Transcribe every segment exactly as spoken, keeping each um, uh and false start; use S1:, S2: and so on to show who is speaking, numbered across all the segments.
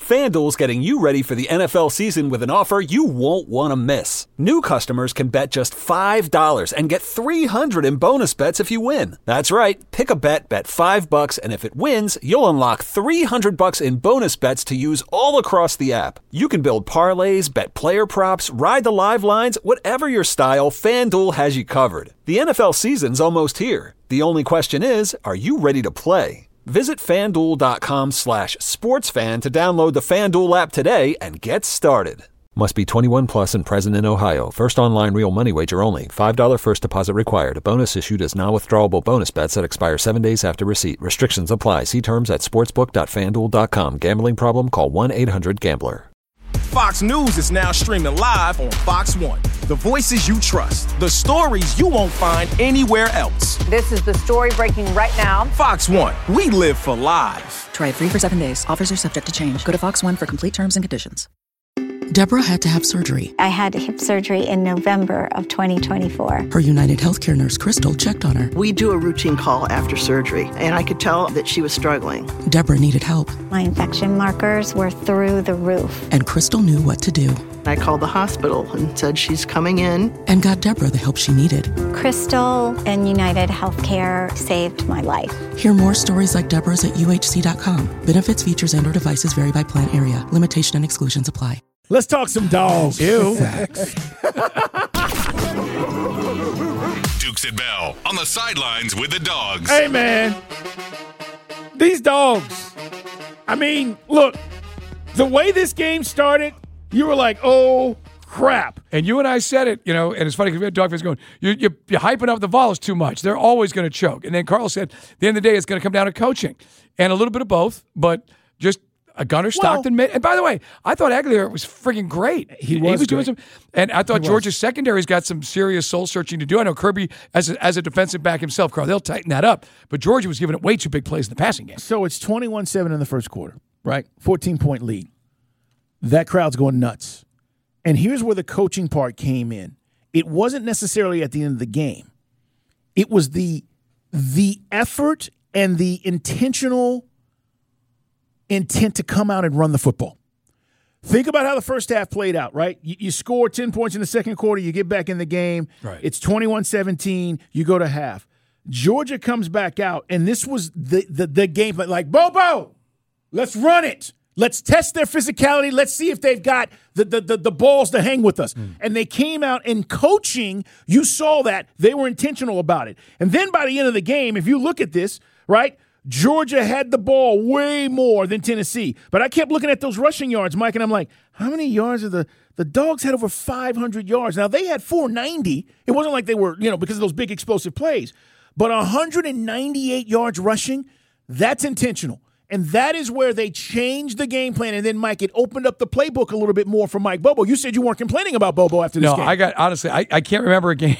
S1: FanDuel's getting you ready for the N F L season with an offer you won't want to miss. New customers can bet just five dollars and get three hundred dollars in bonus bets if you win. That's right. Pick a bet, bet five bucks, and if it wins, you'll unlock three hundred bucks in bonus bets to use all across the app. You can build parlays, bet player props, ride the live lines, whatever your style, FanDuel has you covered. The N F L season's almost here. The only question is, are you ready to play? Visit FanDuel.com slash sportsfan to download the FanDuel app today and get started. Must be twenty-one plus and present in Ohio. First online real money wager only. five dollars first deposit required. Bonus issued as non-withdrawable bonus bets that expire seven days after receipt. Restrictions apply. See terms at sportsbook dot fan duel dot com. Gambling problem? Call one eight hundred gambler.
S2: Fox News is now streaming live on Fox One. The voices you trust. The stories you won't find anywhere else.
S3: This is the story breaking right now.
S2: Fox One. We live for live.
S4: Try it free for seven days. Offers are subject to change. Go to Fox One for complete terms and conditions.
S5: Deborah had to have surgery.
S6: I had hip surgery in November of twenty twenty-four.
S5: Her United Healthcare nurse, Crystal, checked on her.
S7: We do a routine call after surgery, and I could tell that she was struggling.
S5: Deborah needed help.
S6: My infection markers were through the roof.
S5: And Crystal knew what to do.
S7: I called the hospital and said she's coming in.
S5: And got Deborah the help she needed.
S6: Crystal and United Healthcare saved my life.
S5: Hear more stories like Deborah's at U H C dot com. Benefits, features, and or devices vary by plan area. Limitation and exclusions apply.
S8: Let's talk some dogs.
S9: Ew.
S8: Facts.
S9: Dukes and Bell on the sidelines with the dogs.
S8: Hey, man. These dogs. I mean, look, the way this game started, you were like, oh, crap.
S10: And you and I said it, you know, and it's funny because we had dog fans going, you're, you're, you're hyping up the Vols too much. They're always going to choke. And then Carl said, at the end of the day, it's going to come down to coaching. And a little bit of both, but just a Gunnar Stockton. Well, and by the way, I thought Aguilar was freaking great.
S8: He was,
S10: he was doing
S8: great.
S10: some, and I thought
S8: He
S10: Georgia's
S8: was.
S10: secondary's got some serious soul searching to do. I know Kirby as a, as a defensive back himself, Carl, they'll tighten that up. But Georgia was giving it way too big plays in the passing game.
S8: So it's twenty-one seven in the first quarter, right? fourteen-point lead. That crowd's going nuts. And here's where the coaching part came in. It wasn't necessarily at the end of the game. It was the the effort and the intentional intent to come out and run the football. Think about how the first half played out, right? You, you score ten points in the second quarter, you get back in the game.
S10: Right.
S8: It's twenty-one seventeen, you go to half. Georgia comes back out, and this was the, the, the game plan. Like, Bobo, let's run it. Let's test their physicality. Let's see if they've got the, the, the, the balls to hang with us. Mm. And they came out in coaching. You saw that. They were intentional about it. And then by the end of the game, if you look at this, right, Georgia had the ball way more than Tennessee. But I kept looking at those rushing yards, Mike, and I'm like, how many yards are the – the Dogs had over five hundred yards. Now, they had four ninety. It wasn't like they were, you know, because of those big explosive plays. But one hundred ninety-eight yards rushing, that's intentional. And that is where they changed the game plan. And then, Mike, it opened up the playbook a little bit more for Mike Bobo. You said you weren't complaining about Bobo after this
S10: no,
S8: game.
S10: No, I got – honestly, I, I can't remember a game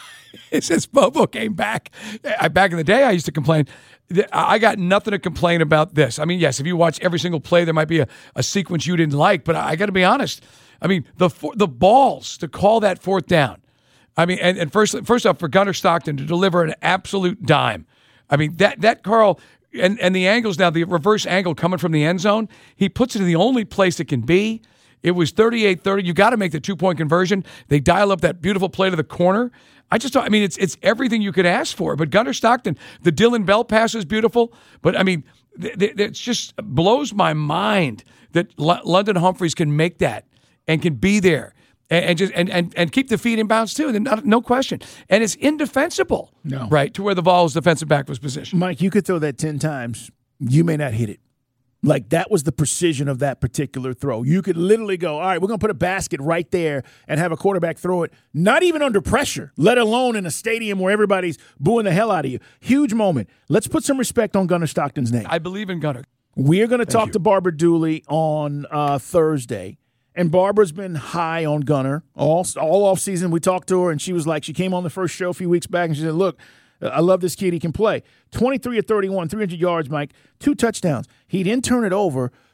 S10: since Bobo came back. I, back in the day, I used to complain – I got nothing to complain about this. I mean, yes, if you watch every single play, there might be a, a sequence you didn't like, but I, I got to be honest. I mean, the the balls to call that fourth down. I mean, and, and first first off, for Gunnar Stockton to deliver an absolute dime. I mean, that that Carl and, and the angles now, the reverse angle coming from the end zone, he puts it in the only place it can be. It was thirty-eight thirty. You got to make the two-point conversion. They dial up that beautiful play to the corner. I just thought, I mean, it's it's everything you could ask for. But Gunnar Stockton, the Dylan Bell pass is beautiful. But, I mean, th- th- it just blows my mind that L- London Humphreys can make that and can be there and, and just and, and, and keep the feet in bounds, too. And not, no question. And it's indefensible,
S8: no.
S10: right, to where the Vols defensive back was positioned.
S8: Mike, you could throw that ten times. You may not hit it. Like, that was the precision of that particular throw. You could literally go, all right, we're going to put a basket right there and have a quarterback throw it, not even under pressure, let alone in a stadium where everybody's booing the hell out of you. Huge moment. Let's put some respect on Gunnar Stockton's name.
S10: I believe in Gunnar.
S8: We're going to talk
S10: you.
S8: to Barbara Dooley on uh, Thursday. And Barbara's been high on Gunnar all, all off season. We talked to her, and she was like, she came on the first show a few weeks back, and she said, look, I love this kid. He can play. twenty-three of thirty-one, three hundred yards, Mike, two touchdowns. He didn't turn it over,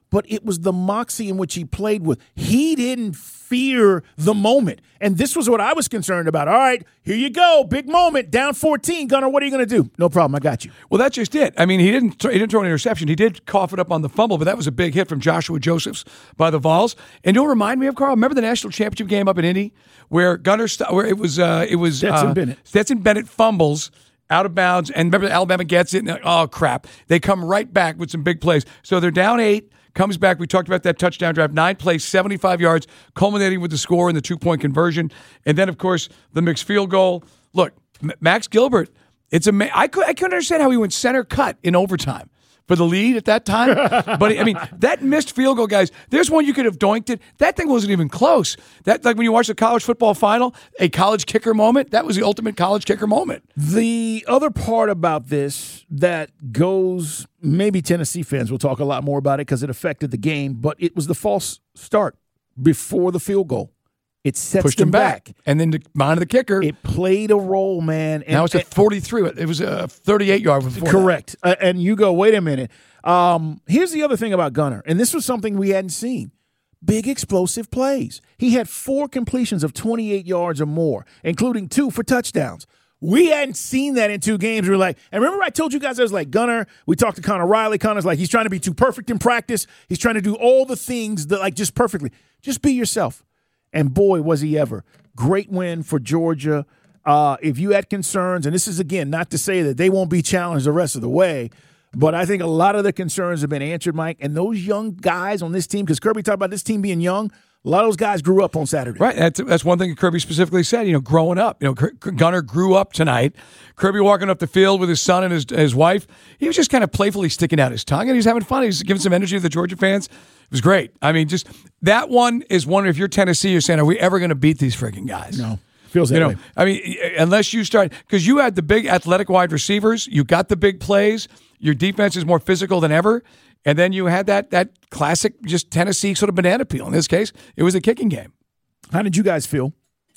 S8: but it was the moxie in which he played with. He didn't fear the moment. And this was what I was concerned about. All right, here you go. Big moment. Down fourteen. Gunnar, what are you going to do? No problem. I got you.
S10: Well, that's just it. I mean, he didn't he didn't throw an interception. He did cough it up on the fumble, but that was a big hit from Joshua Josephs by the Vols. And you'll remind me of, Carl, remember the national championship game up in Indy where Gunnar, where it was, uh, it was
S8: Stetson
S10: uh,
S8: Bennett.
S10: Stetson Bennett fumbles out of bounds, and remember Alabama gets it, and oh, crap. They come right back with some big plays. So they're down eight, comes back. We talked about that touchdown drive, nine plays, seventy-five yards, culminating with the score and the two-point conversion. And then, of course, the mixed field goal. Look, M- Max Gilbert, it's ama- I, could, I couldn't understand how he went center cut in overtime for the lead at that time. But, I mean, that missed field goal, guys, there's one you could have doinked it. That thing wasn't even close. That, like when you watch the college football final, a college kicker moment, that was the ultimate college kicker moment.
S8: The other part about this that goes, maybe Tennessee fans will talk a lot more about it because it affected the game, but it was the false start before the field goal. It sets
S10: Pushed
S8: them
S10: him back.
S8: back.
S10: And then to mind the kicker.
S8: It played a role, man. And,
S10: now it's a forty-three. It was a thirty-eight yard before.
S8: Correct. Uh, and you go, wait a minute. Um, here's the other thing about Gunnar, and this was something we hadn't seen. Big explosive plays. He had four completions of twenty-eight yards or more, including two for touchdowns. We hadn't seen that in two games. We were like, and remember I told you guys I was like, Gunnar, we talked to Connor Riley. Connor's like, he's trying to be too perfect in practice. He's trying to do all the things that like just perfectly. Just be yourself. And boy, was he ever. Great win for Georgia. Uh, if you had concerns, and this is, again, not to say that they won't be challenged the rest of the way, but I think a lot of the concerns have been answered, Mike. And those young guys on this team, because Kirby talked about this team being young, a lot of those guys grew up on Saturday.
S10: Right. That's, that's one thing Kirby specifically said, you know, growing up. You know, Gunnar grew up tonight. Kirby walking up the field with his son and his, his wife. He was just kind of playfully sticking out his tongue, and he was having fun. He was giving some energy to the Georgia fans. It was great. I mean, just that one is one, if you're Tennessee, you're saying, are we ever going to beat these freaking guys?
S8: No. Feels that
S10: you know,
S8: way.
S10: I mean, unless you start, because you had the big athletic wide receivers, you got the big plays, your defense is more physical than ever, and then you had that that classic just Tennessee sort of banana peel. In this case, it was a kicking game.
S8: How did you guys feel?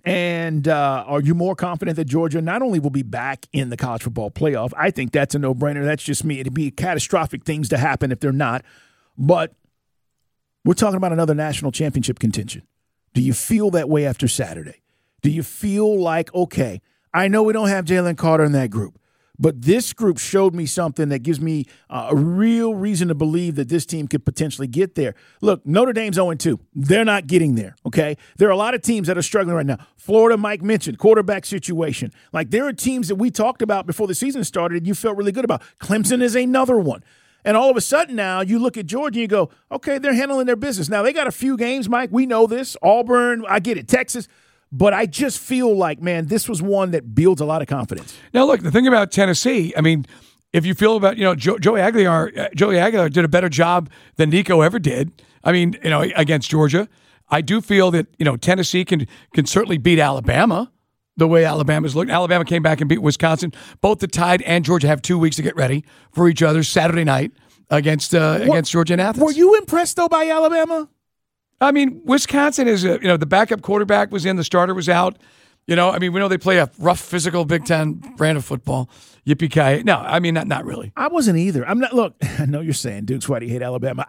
S8: And uh, are you more confident that Georgia not only will be back in the college football playoff? I think that's a no-brainer. That's just me. It'd be catastrophic things to happen if they're not. But we're talking about another national championship contention. Do you feel that way after Saturday? Do you feel like, okay, I know we don't have Jalen Carter in that group, but this group showed me something that gives me uh, a real reason to believe that this team could potentially get there. Look, Notre Dame's oh and two. They're not getting there, okay? There are a lot of teams that are struggling right now. Florida, Mike mentioned, quarterback situation. Like, there are teams that we talked about before the season started and you felt really good about. Clemson is another one. And all of a sudden now you look at Georgia and you go, okay, they're handling their business. Now, they got a few games, Mike. We know this. Auburn, I get it, Texas. But I just feel like, man, this was one that builds a lot of confidence.
S10: Now, look, the thing about Tennessee, I mean, if you feel about, you know, jo- Joey Aguilar, uh, Joey Aguilar did a better job than Nico ever did. I mean, you know, against Georgia. I do feel that, you know, Tennessee can can certainly beat Alabama the way Alabama's looked. Alabama came back and beat Wisconsin. Both the Tide and Georgia have two weeks to get ready for each other Saturday night against uh, what, against Georgia and Athens.
S8: Were you impressed, though, by Alabama?
S10: I mean, Wisconsin is, a, you know, the backup quarterback was in, the starter was out. You know, I mean, we know they play a rough, physical Big Ten brand of football. Yippee-ki-yay. No, I mean, not not really.
S8: I wasn't either. I'm not, look, I know you're saying, Dukes, why do you hate Alabama?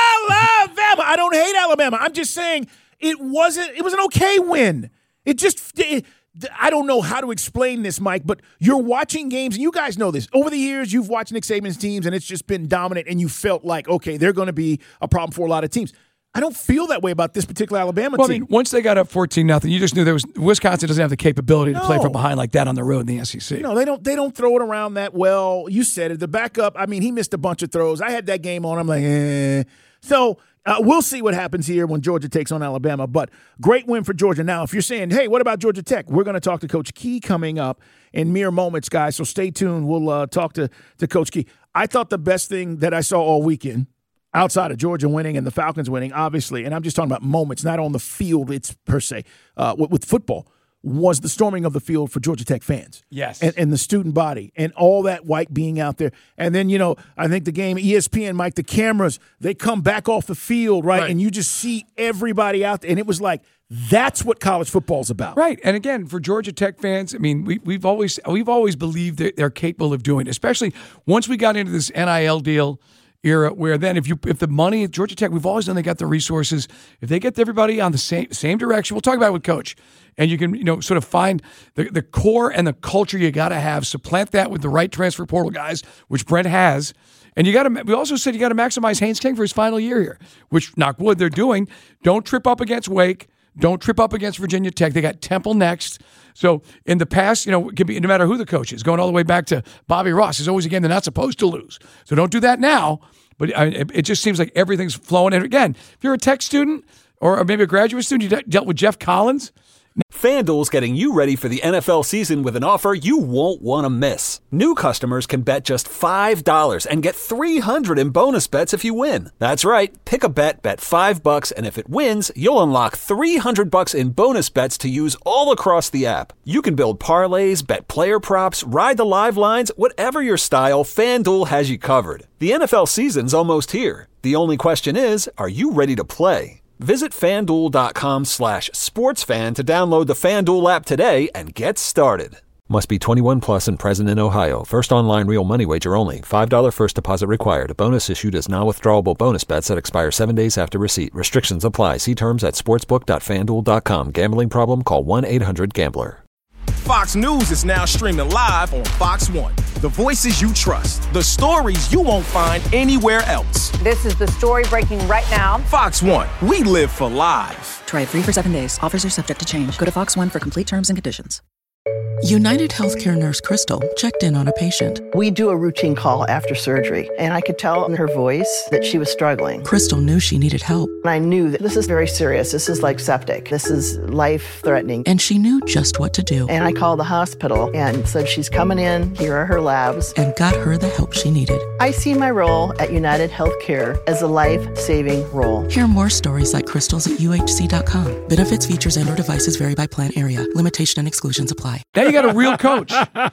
S8: Alabama! I don't hate Alabama. I'm just saying it wasn't, it was an okay win. It just, it, I don't know how to explain this, Mike, but you're watching games, and you guys know this. Over the years, you've watched Nick Saban's teams, and it's just been dominant, and you felt like, okay, they're going to be a problem for a lot of teams. I don't feel that way about this particular Alabama
S10: well,
S8: team.
S10: I mean, once they got up fourteen nothing, you just knew there was Wisconsin doesn't have the capability to
S8: no.
S10: play from behind like that on the road in the S E C.
S8: No, they don't. They don't throw it around that well. You said it. The backup. I mean, he missed a bunch of throws. I had that game on. I'm like, eh. So uh, we'll see what happens here when Georgia takes on Alabama. But great win for Georgia. Now, if you're saying, hey, what about Georgia Tech? We're going to talk to Coach Key coming up in mere moments, guys. So stay tuned. We'll uh, talk to to Coach Key. I thought the best thing that I saw all weekend, outside of Georgia winning and the Falcons winning, obviously, and I'm just talking about moments, not on the field, it's per se, uh, with, with football, was the storming of the field for Georgia Tech fans.
S10: Yes.
S8: And, and the student body and all that white being out there. And then, you know, I think the game, E S P N, Mike, the cameras, they come back off the field, right? right. And you just see everybody out there. And it was like, that's what college football's about.
S10: Right. And again, for Georgia Tech fans, I mean, we, we've always we've always believed that they're capable of doing it, especially once we got into this N I L deal. era where then if you if the money at Georgia Tech, we've always done, they got the resources. If they get everybody on the same same direction, we'll talk about it with Coach. And you can, you know, sort of find the, the core and the culture you got to have, supplant that with the right transfer portal guys, which Brent has. And you got to, we also said you got to maximize Haynes King for his final year here, which, knock wood, they're doing. Don't trip up against Wake. Don't trip up against Virginia Tech. They got Temple next. So in the past, you know, it can be no matter who the coach is, going all the way back to Bobby Ross, is always a game they're not supposed to lose. So don't do that now. But I, it just seems like everything's flowing. And again, if you're a Tech student or maybe a graduate student, you de- dealt with Jeff Collins.
S1: FanDuel's getting you ready for the N F L season with an offer you won't want to miss. New customers can bet just five dollars and get three hundred dollars in bonus bets if you win. That's right. Pick a bet, bet five bucks, and if it wins, you'll unlock three hundred bucks in bonus bets to use all across the app. You can build parlays, bet player props, ride the live lines, whatever your style, FanDuel has you covered. The N F L season's almost here. The only question is, are you ready to play? Visit FanDuel.com slash sportsfan to download the FanDuel app today and get started. Must be twenty-one plus and present in Ohio. First online real money wager only. five dollars first deposit required. Bonus issued as non-withdrawable bonus bets that expire seven days after receipt. Restrictions apply. See terms at sportsbook dot fan duel dot com. Gambling problem? Call one eight hundred gambler.
S2: Fox News is now streaming live on Fox One. The voices you trust. The stories you won't find anywhere else.
S3: This is the story breaking right now.
S2: Fox One. We live for live.
S4: Try it free for seven days. Offers are subject to change. Go to Fox One for complete terms and conditions.
S5: United Healthcare nurse Crystal checked in on a patient.
S7: We do a routine call after surgery, and I could tell in her voice that she was struggling.
S5: Crystal knew she needed help.
S7: And I knew that this is very serious. This is like septic. This is life-threatening.
S5: And she knew just what to do.
S7: And I called the hospital and said, she's coming in. Here are her labs.
S5: And got her the help she needed.
S7: I see my role at United Healthcare as a life-saving role.
S5: Hear more stories like Crystal's at U H C dot com. Benefits, features, and or devices vary by plan area. Limitation and exclusions apply.
S10: Now you got a real coach.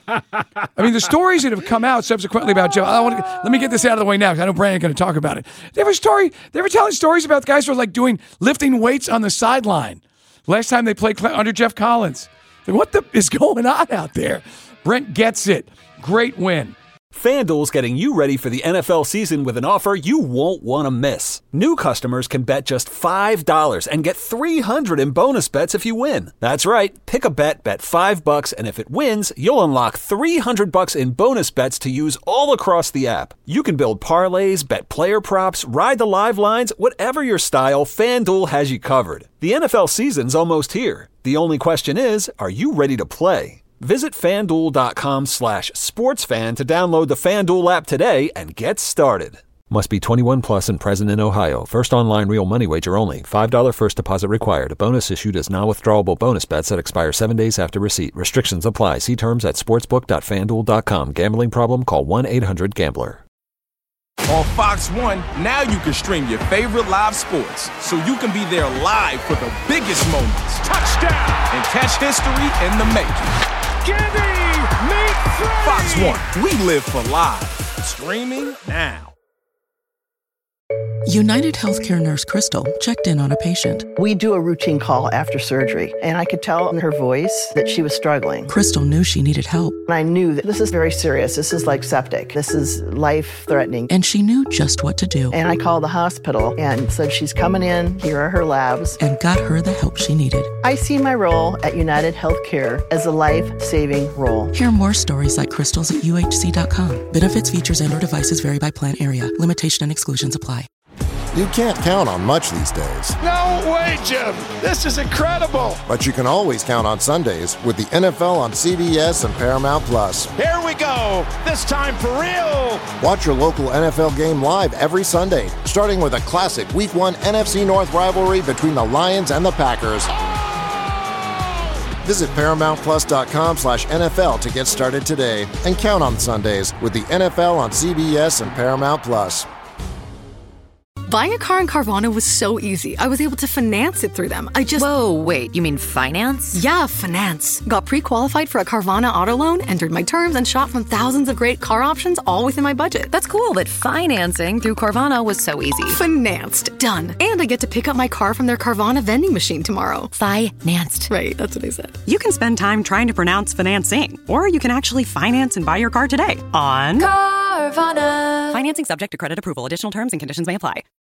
S10: I mean, the stories that have come out subsequently about Joe, I want to, let me get this out of the way now because I know Brandon's going to talk about it. They have a story, they were telling stories about the guys who were like doing, lifting weights on the sideline. Last time they played under Jeff Collins. Like, what the is going on out there? Brent gets it. Great win.
S1: FanDuel's getting you ready for the N F L season with an offer you won't want to miss. New customers can bet just five dollars and get three hundred dollars in bonus bets if you win. That's right. Pick a bet, bet five bucks, and if it wins, you'll unlock three hundred bucks in bonus bets to use all across the app. You can build parlays, bet player props, ride the live lines, whatever your style, FanDuel has you covered. The N F L season's almost here. The only question is, are you ready to play? Visit FanDuel.com slash sportsfan to download the FanDuel app today and get started. Must be twenty-one plus and present in Ohio. First online real money wager only. five dollars first deposit required. Bonus issued as non-withdrawable bonus bets that expire seven days after receipt. Restrictions apply. See terms at sportsbook dot fan duel dot com. Gambling problem? Call one eight hundred gambler.
S2: On Fox One, now you can stream your favorite live sports so you can be there live for the biggest moments. Touchdown! And catch history in the making. Gibby, make three! Fox One, we live for live. Streaming now.
S5: United Healthcare nurse Crystal checked in on a patient.
S7: We do a routine call after surgery, and I could tell in her voice that she was struggling.
S5: Crystal knew she needed help.
S7: And I knew that this is very serious. This is like septic. This is life-threatening.
S5: And she knew just what to do.
S7: And I called the hospital and said, she's coming in. Here are her labs.
S5: And got her the help she needed.
S7: I see my role at United Healthcare as a life-saving role.
S5: Hear more stories like Crystal's at U H C dot com. Benefits, features, and or devices vary by plan area. Limitation and exclusions apply.
S11: You can't count on much these days.
S12: No way, Jim. This is incredible.
S11: But you can always count on Sundays with the N F L on C B S and Paramount Plus.
S12: Here we go. This time for real.
S11: Watch your local N F L game live every Sunday, starting with a classic Week one N F C North rivalry between the Lions and the Packers. Oh! Visit paramount plus dot com slash N F L to get started today and count on Sundays with the N F L on C B S and Paramount Plus.
S13: Buying a car in Carvana was so easy. I was able to finance it through them. I just...
S14: Whoa, wait, you mean finance?
S13: Yeah, finance. Got pre-qualified for a Carvana auto loan, entered my terms, and shot from thousands of great car options all within my budget.
S14: That's cool, but financing through Carvana was so easy.
S13: Financed. Done. And I get to pick up my car from their Carvana vending machine tomorrow.
S14: Financed.
S13: Right, that's what I said.
S15: You can spend time trying to pronounce financing, or you can actually finance and buy your car today on...
S16: Car
S15: Carvana.
S14: Financing subject to credit approval. Additional terms and conditions may apply.